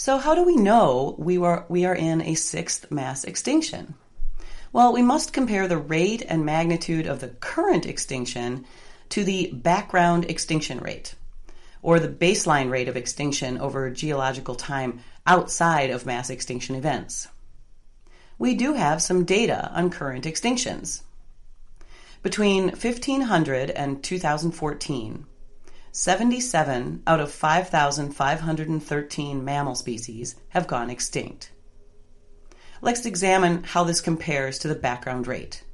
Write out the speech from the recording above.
So how do we know we are in a sixth mass extinction? Well, we must compare the rate and magnitude of the current extinction to the background extinction rate, or the baseline rate of extinction over geological time outside of mass extinction events. We do have some data on current extinctions. Between 1500 and 2014, 77 out of 5,513 mammal species have gone extinct. Let's examine how this compares to the background rate.